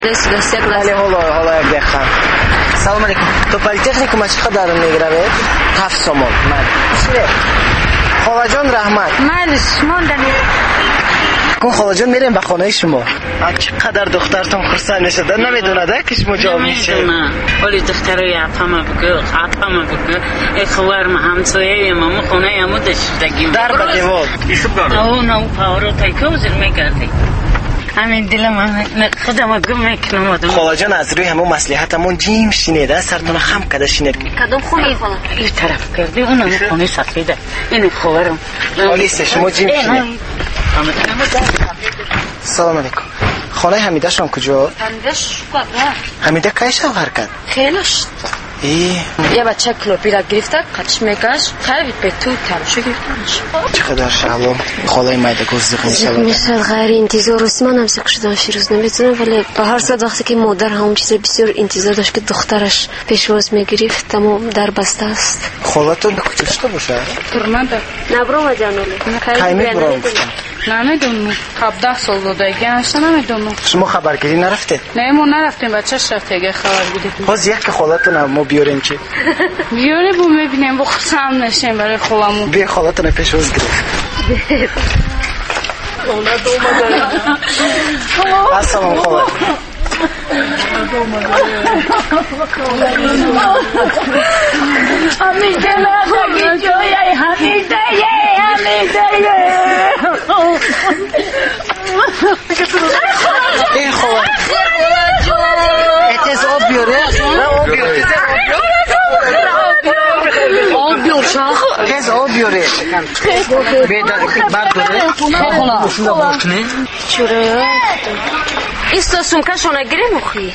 بله حالا یک دقیقه. سلام علیکم. تو پلیتکنیکوم چقدر دارم میگیره؟ 7 سومون. من خاله جان رحمت. من شموندنی. کن خاله جان میریم به خانه شما. چقدر دخترتون خرسند میشه. نمیدونه که شما جا میشه. ولی دخترای اپام بگو. ای خوارم همسایه ما خونه ما داشتگیم. در بدیوال. نه پاورو تایکوزر میگردی. همین دل من خودم گم میکنم. خاله جان از روی همون مصلحتمون جیم شینیده سرتون خم کرده شینید. کدوم خونه خاله؟ این طرف کردی اونم خونه سفیده. این خوارم. آلیسه شما جیم شینید. سلام علیکم. خانه حمیده شما کجا؟ حمیده کی شوهر کرد؟ خیلیش. یه بچه کلوپیرا گرفته قدش میکش خیلی به تو تمشو گرفتنش. چقدر شالom خالای مایده گزدیق میشه. مثل غیر انتظار است. من هم سکش داشتی روز نمیتونم ولی به هر صد وقتی که مادر همون چیز بسیار انتظار داشت که دخترش پیشواز میگرفت تمام در بسته است. خالاتون کجاست باشه؟ ترمنده. نبرو جانوله. کی میبرم؟ نمیدونم. 17 سال بوده گنش نمیدونم. شما خبرگیری نرفتید؟ نه ما نرفتیم بچه‌ش رفت اگه خبرگیری. باز یک خالاتون ما بیاریم چی؟ بیاره بو میبینیم با خودم نشیم برای خالمون. بیا خالاتون پیشواز گرفت. السلام خاله. حمیده نگی جایی حمیده این خاله اتیز آب بیاره؟ نه آب بیاره. آب بیار شاخ. اتیز آب بیاره. برداره. شما بکنه؟ چرا؟ ایستا سومکه شونه گیره مخی.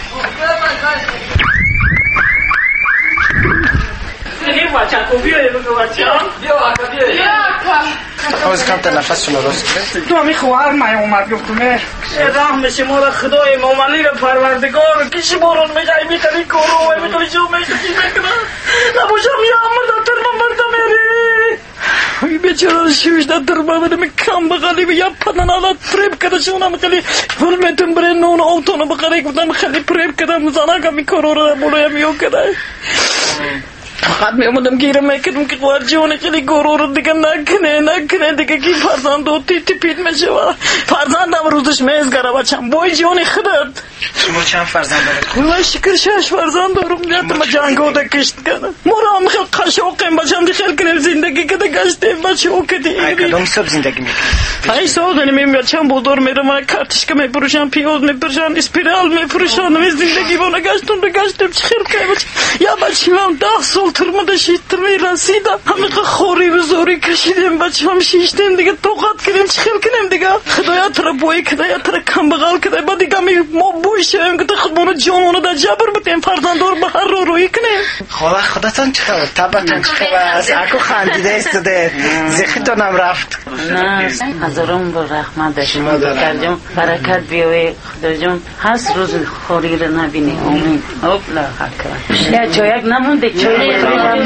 آوز کمتر نفس شما راست کرد. تو همی خواهر نیومد گفتمه رحم شما را خدای مومنی را پروردگار کشی بارون میگه میتونی کارو میتونی شو میکنه نباشم یا مرد ترمم مرد میری ای بیچاره شوشده ترمم میرم کم بغلی بیا پدن آلات پریب کده شونم خیلی فرمتون بره نون آوتونو بقره کدم خیلی پریب کدم زنه کمی کارو را بولویا میو کده فقط میامدم گیرم میکردم که خوار جونه خیلی گرور دیگه نکنه دیگه کی فرزند و تیپید میشه و فرزندم روزش میزگره بچم بای جونه خودت. شما چند فرزند دارید؟ والله شکر 6 فرزند دارم. نیتم جنگو ده کشت کنم مرا هم خیلی قشاقیم بچم دی خیلی کنیم زندگی کده گشتیم بچه او کدی کدام صبح زندگی میکنم؟ ای سال دنیم بچم بودار میرم و کارتشکا میپروشم پیاز میپروشم اسپیرال میپروشم زندگی بانه گشتیم چه خیلی کنیم یا بچه هم 10 سال ترمده شیطر میرسیدم همه خوری و زوری کشیدیم بچه هم شیشتیم دیگه توقت کردیم چه خیلی کنیم دیگه خدایا تر بوی کده یا تر کم بغل کده با دیگه ما بوی شویم که خودمونو جانونو در جبر بتیم فرزندار به هر روی کنیم. خدا خودتان چه خبر؟ طبعتان چه خبر؟ اکو خندیده استده زخیتونم رفت. نه هزارم با رحمت داشتیم دخترجون برکت بیاوی خداجون هست روز خوری رو نبینی امید اوپلا حکرم یا چایک نمونده چای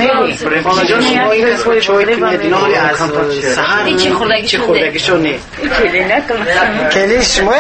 چه خوردگیشو نیست کلی شماه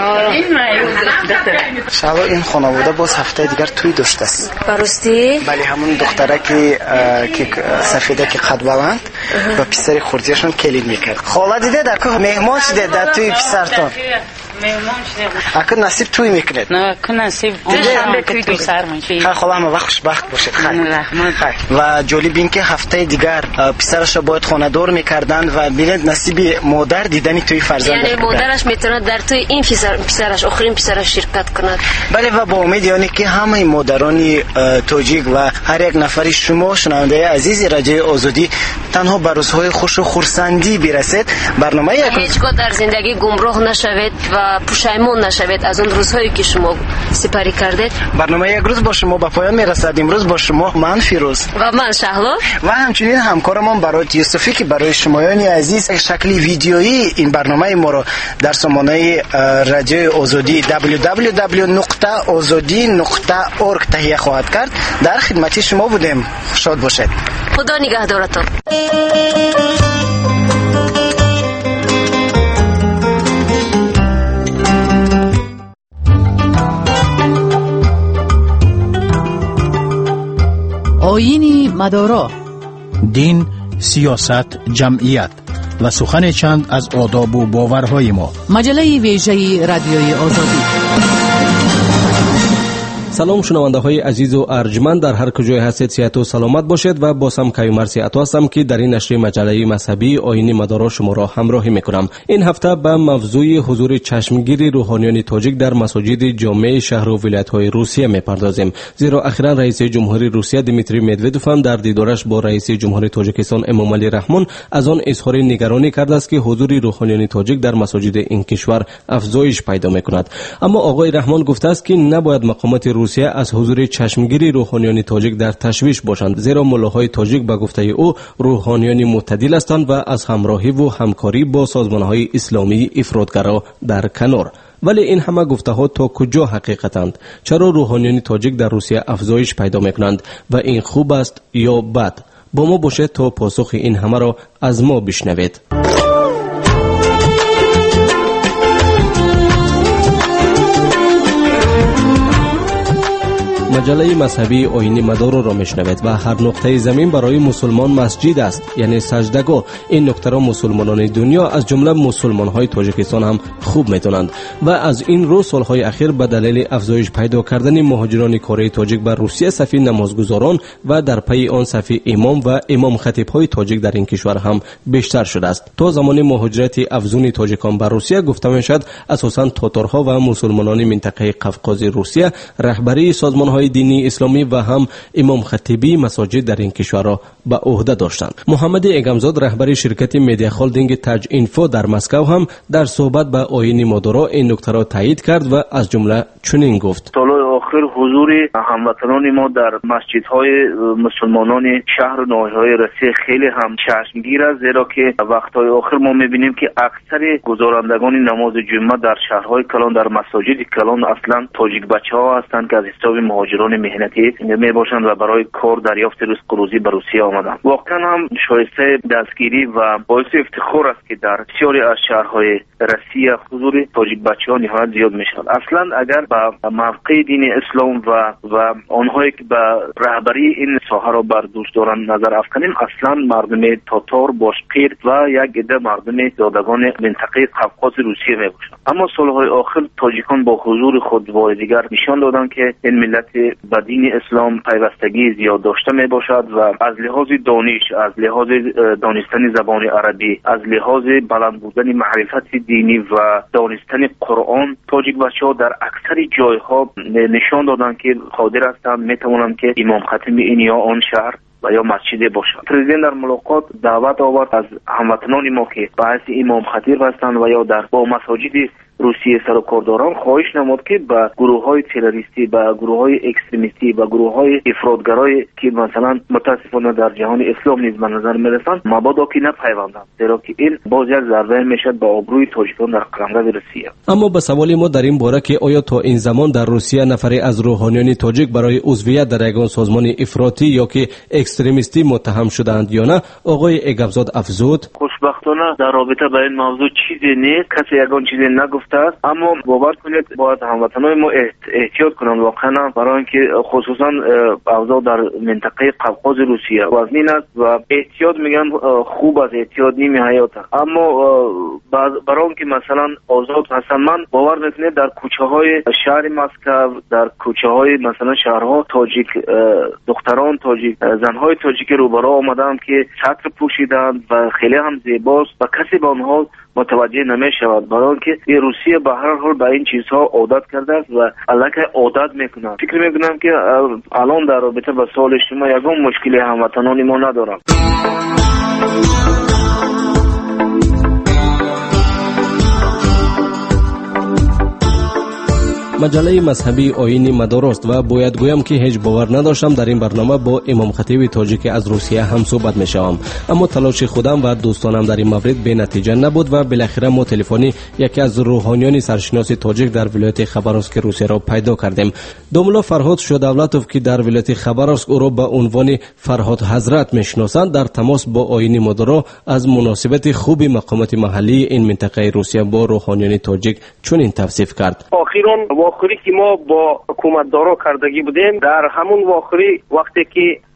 شالا این خانواده باز هفته دیگر توی داشته است براستی؟ بله همون دختره که سفیده که قد بلند و پسر خوردیشون کلید میکرد خاله دیده در که مهمان شده در توی پسرتون اکر نصیب توی میکنید نه که نصیب دیگه توی سر میشه خیلی خاله همه وقت خوشبخت باشید و جولی بین که هفته دیگر پسرش باید خانه دار میکردند و بینید نصیب مادر دیدنی توی فرزند یعنی مادرش میتونه در توی این پسرش آخرین پسرش شرکت کند. بله و با امید یعنی که همه مادران توجیک و هر یک نفری شما شنونده عزیز رادیو آزادی تنها به روزهای خوش و خرسندی برسید برنامه هیچگاه در زندگی گمراه نشوید و پشیمون نشوید از اون روزهایی که شما سپری کردید. برنامه یک روز با شما به پایان میرسد. امروز با شما من فیروز و من شهلا و همچنین همکارمان برای یوسفی که برای شمایان عزیز شکلی ویدیویی این برنامه ما رو در سامانه رادیو آزادی www.azadi.org تهیه خواهد کرد. در خدمت شما بودیم. شاد باشید. خدا نگهدارتان. آیین مدارا، دین، سیاست، جمعیت و سخن چند از آداب و باورهای ما. مجله ویژه رادیوی آزادی. سلام شنونده های عزیز و ارجمند، در هر کجای هستید صحت و سلامت باشید و بازم کیومرثی عطا هستم که در این نشر مجله مذهبی آیین مدارا شما را همراهی میکنم. این هفته به موضوع حضور چشمگیر روحانیان تاجیک در مساجد جامع شهر و ولایت های روسیه میپردازیم، زیرا اخیرا رئیس جمهوری روسیه دیمیتری مدودوف هم در دیدارش با رئیس جمهوری تاجیکستان امامعلی رحمان از آن اظهار نگرانی کرده است که حضور روحانیان تاجیک در مساجد این کشور افزایش پیدا میکند. اما آقای رحمان گفته است که نباید مقامات روسیه از حضور چشمگیری روحانیان تاجیک در تشویش باشند، زیرا ملاهای تاجیک به گفته او روحانیان معتدل هستند و از همراهی و همکاری با سازمانهای اسلامی افراطگرا در کنار. ولی این همه گفته ها تا کجا حقیقتند؟ چرا روحانیان تاجیک در روسیه افزایش پیدا میکنند و این خوب است یا بد؟ با ما باشید تا پاسخ این همه را از ما بشنوید. مجله مذهبی آیین مدارا را میشنوید و هر نقطه زمین برای مسلمان مسجد است، یعنی سجدگاه. این نکته را مسلمانان دنیا از جمله مسلمان های تاجیکستان هم خوب میدونند و از این رو سالهای اخیر به دلیل افزایش پیدا کردن مهاجران کره تاجیک به روسیه صف نمازگزاران و در پی آن صف امام و امام خطیب های تاجیک در این کشور هم بیشتر شده است. تا زمان مهاجرت افزون تاجیکان به روسیه گفته میشد اساساً تاتارها و مسلمانان منطقه قفقاز روسیه رهبری سازمان‌های دینی اسلامی و هم امام خطیبی مساجد در این کشور را به عهده داشتند. محمد اگمزاد رهبر شرکت مدیا هولدینگ تاج اینفو در مسکو هم در صحبت به آیین مدارا این نکته را تایید کرد و از جمله چنین گفت: سالهای آخر حضور هموطنان ما در مسجدهای مسلمانان شهر و ناحیه‌های روسیه خیلی هم چشمگیر است، زیرا که وقتهای آخر ما می‌بینیم که اکثر گزارندگان نماز جمعه در شهرهای کلان، در مساجد کلان اصلا تاجیک بچه‌ها هستند که از حساب مهاجران مهنتی میباشند و برای کار دریافت رزق روزی به روسیه آمدند. واقعا هم شایسته دستگیری و باعث افتخار است که در بسیاری از شهرهای روسیه حضور تاجیک بچه‌ها نهایت زیاد میشود. اصلا اگر به موقع دین اسلام و آنهایی که به رهبری این ساحه را بر دوست دارند نظر افکنیم، اصلا مردم تاتار، باشقیر و یک عده مردم زادگان منطقه قفقاز روسیه میباشند. اما سالهای آخر تاجیکان با حضور خود با دیگر نشان دادند که این ملت به دین اسلام پیوستگی زیاد داشته می باشد و از لحاظ دانش، از لحاظ دانستن زبان عربی، از لحاظ بلند بودن معرفت دینی و دانستن قرآن، تاجیک بچه‌ها در اکثر جایها نشان دادند که قادر هستند می توانند که امام خطیب این یا آن شهر و یا مسجد باشد. پرزیدنت در ملاقات دعوت آورد از هموطنان ما که باعث امام خطیب هستند و یا در با مساجد روسیه سر و کار دارند خواهش نمود که به گروه‌های تروریستی، به گروه‌های اکستریمیستی، به گروه‌های افراطگرایی که مثلا متاسفانه در جهان اسلام نیز به نظر می‌رسند مبادا که نپیوندند، زیرا که این باز یک ضربه میشد به آبروی تاجیکان در قلمرو روسیه. اما به سوال ما در این باره که آیا تا این زمان در روسیه نفری از روحانیان تاجیک برای عضویت در یگان سازمان افراطی یا که اکستریمیستی متهم شدند یا نه، آقای اگمزاد افزود: خوشبختانه در رابطه با این موضوع چیزی نیست، کسی یگان چیزی نگفته است، اما باور کنید باید هموطنان ما احتیاط کنند واقعا، برای اینکه خصوصا اوضاع در منطقه قفقاز روسیه وزنین است و احتیاط میگن خوب است، احتیاط نیمی حیات است. اما برای اینکه مثلا آزاد هستن، من باور نکنید در کوچه های شهر مسکو، در کوچه های مثلا شهرها تاجیک دختران تاجیک، زنهای تاجیک روبرو آمدند که چتر پوشیدند و خیلی هم زیباست و کسی به آنها متوجه نمی شود، برای اینکه روسیه به هر حال به این چیزها عادت کرده است و الکی عادت میکنند. فکر میکنم که الان در رابطه با سوال شما یگان مشکلی هموطنان ما ندارم. مجله مذهبی آیین مدارا است و باید گویم که هیچ باور نداشتم در این برنامه با امام خطیب تاجیک از روسیه هم صحبت میشوم، اما تلاش خودم و دوستانم در این مورد به نتیجه نبود و بالاخره ما تلفنی یکی از روحانیان سرشناس تاجیک در ولایت خبراسک روسیه را پیدا کردیم. دوملا فرهاد شادولتوف که در ولایت خبراسک او را به عنوان فرهاد حضرت میشناسند، در تماس با آیین مدارا از مناسبت خوب مقامات محلی این منطقه روسیه با روحانیان تاجیک چنین توصیف کرد: واخوری که ما با حکومت دارا کردگی بودیم، در همون واخوری وقتی که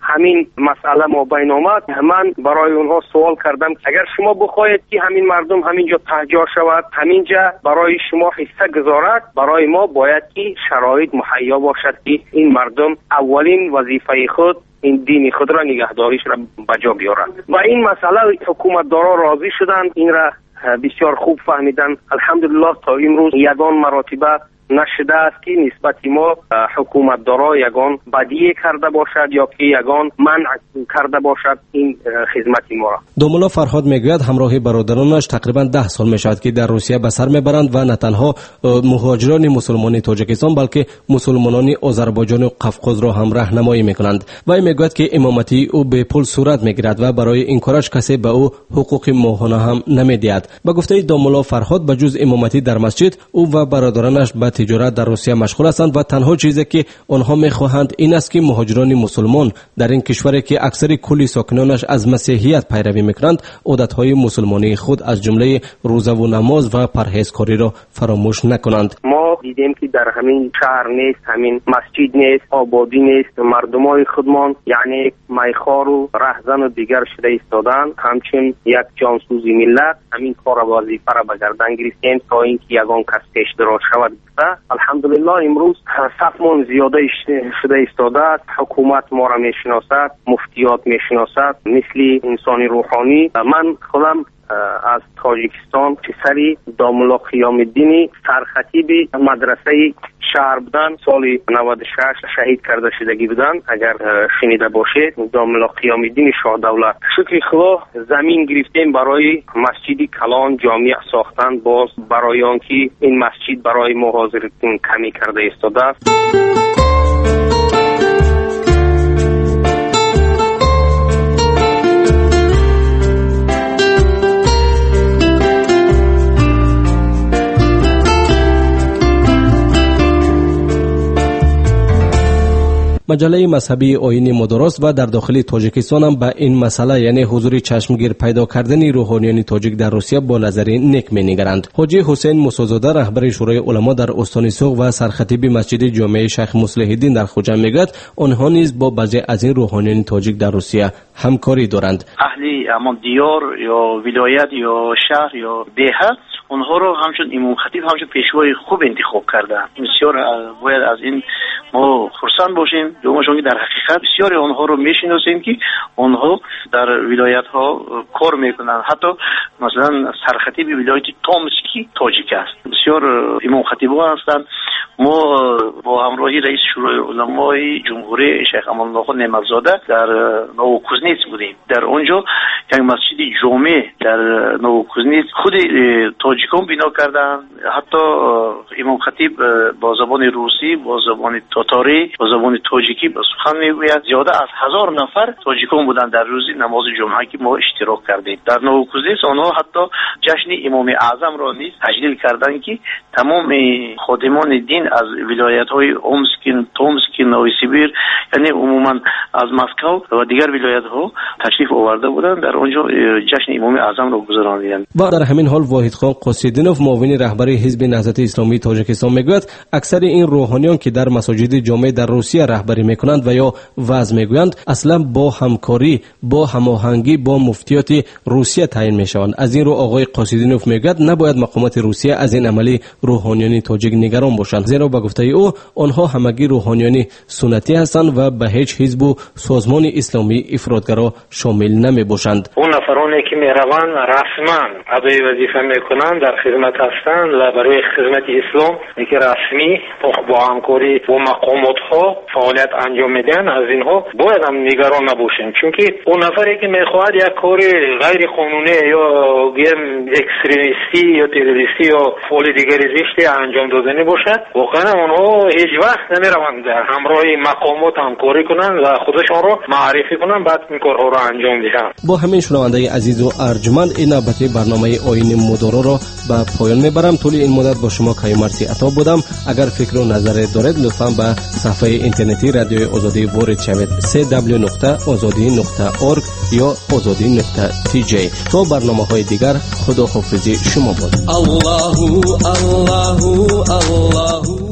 همین مسئله ما بین آمد، من برای اونها سوال کردم اگر شما بخواهید که همین مردم همینجا تهجار شود، همینجا برای شما حصه گذارد، برای ما باید که شرایط مهیا باشد که این مردم اولین وظیفه خود این دین خود را نگهداریش را بجا بیارند. و این مسئله حکومتدارا راضی شدند، این را بسیار خوب فهمیدن. الحمدلله تا امروز یگان مراتبه نشده است که نسبت ما حکومتدارا یگان بدیه کرده باشد یا که یگان منع کرده باشد این خدمت ما را. دومولا فرهاد میگوید همراه برادرانش تقریبا 10 سال میشود که در روسیه به سر میبرند و نه تنها مهاجران مسلمانی تاجیکستان بلکه مسلمانان آذربایجان و قفقاز را هم راهنمایی میکنند. و میگوید که امامتی او به پول صورت میگیرد و برای این کارش کسی به او حقوق ماهانه هم نمیدهد. به گفته دومولا فرهاد به جز امامتی در مسجد او و برادرانش به تجارت در روسیه مشغول هستند و تنها چیزی که آنها میخواهند این است که مهاجران مسلمان در این کشوری که اکثر کل ساکنانش از مسیحیت پیروی میکنند عادتهای مسلمانی خود از جمله روزه و نماز و پرهیزکاری را فراموش نکنند. ما دیدیم که در همین شهر نیست، همین مسجد نیست، آبادی نیست، مردمای خودمان یعنی میخوار و رهزن و دیگر شده ایستادند. همچنین یک جانسوزی ملت همین کار وظیفه را به گردن گرفتیم تا اینکه یگان کس پیش دراز شود. الحمدلله امروز صفمان زیاده شده ایستاده است. حکومت ما را میشناسد، مفتیات میشناسد مثل انسانی روحانی. من خودم از تاجیکستان پسری دامولا قیام الدین سرخطیب مدرسه شهر بودن، سال 96 شهید کرده شدگی بودن. اگر شنیده باشید دامولا قیام الدین شاه دولت. شکر خدا زمین گرفتیم برای مسجد کلان جامع ساختن، باز برای آنکه این مسجد برای مهاجرین کمی کرده ایستاده است. مجله مذهبی آیین مدارس و در داخل تاجیکستان هم به این مسئله یعنی حضور چشمگیر پیدا کردن روحانیان تاجیک در روسیه با نظر نیک می‌نگرند. حاجی حسین موسی‌زاده رهبر شورای علما در استان سوق و سرخطیب مسجد جامع شیخ مصلح الدین در خوجند میگوید آنها نیز با بعضی از این روحانیان تاجیک در روسیه همکاری دارند. اهل امان دیار یا ولایت یا شهر یا دهات اونها رو همچون امام خطیب همچون پیشوای خوب انتخاب کردن. بسیار باید از این ما خرسند باشیم. دوم چون در حقیقت بسیار آنها رو میشناسیم که آنها در ولایت ها کار میکنن. حتی مثلا سرخطیب ولایت تومسکی تاجیک است. بسیار امام خطیبا هستند. ما با همراهی رئیس شورای علمای جمهوری شیخ امان الله نعمتزاده در نووکوزنیتس بودیم. در اونجا یک مسجد جامع در نووکوزنیتس خود تاجیکان بنا کردن. حتی امام خطیب با زبان روسی، با زبان تاتاری، با زبان تاجیکی با سخن میگوید. زیاده از 1000 نفر تاجیکان بودن در روز نماز جمعه که ما اشتراک کردیم. در نووکوزنیتس آنها حتی جشن امام اعظم را نیز تجلیل کردند که تمام خادمان دین از ولایت‌های اومسک، تومسک، نووسیبیر یعنی عموما از مسکو و دیگر ولایت‌ها تشریف آورده بودند. در آنجا جشن امام اعظم را گذراندند. و در همین حال واحد خان قاسیدینوف معاون رهبر حزب نهضت اسلامی تاجیکستان میگوید اکثر این روحانیان که در مساجد جامع در روسیه رهبری میکنند و یا وعظ میگویند اصلا با همکاری با هماهنگی با مفتیات روسیه تعیین میشوند. از این رو آقای قاسیدینوف میگوید نباید مقامات روسیه از این عملی روحانیان تاجیک نگران باشند، زیرا به گفته او آنها همگی روحانیان سنتی هستند و به هیچ حزب و سازمان اسلامی افراطگرا شامل نمی باشند. اون نفرانی که میروند رسما ادای وظیفه میکنند در خدمت هستند و برای خدمت اسلام که رسمی با همکاری با مقامات ها فعالیت انجام میدن، از اینها باید هم نگران نباشیم. چون که اون نفری که میخواهد یک کار غیر قانونی یا گیم اکستریمیستی یا تروریستی یا فعال دیگری زشتی انجام دادنی باشد، واقعا اونها هیچ وقت نمیروند همراه مقامات همکاری کنند و خودشان رو معرفی کنند بعد این کارها رو انجام دهند. با همین شنونده عزیز و ارجمند این نوبت برنامه آیین مدارا را به پایان میبرم. طول این مدت با شما کیومرثی عطا بودم. اگر فکر و نظر دارید لطفا به صفحه اینترنتی رادیوی آزادی وارد شوید www.azadi.org یا azadi.tj. تا برنامه‌های دیگر خداحافظی شما باد. الله الله الله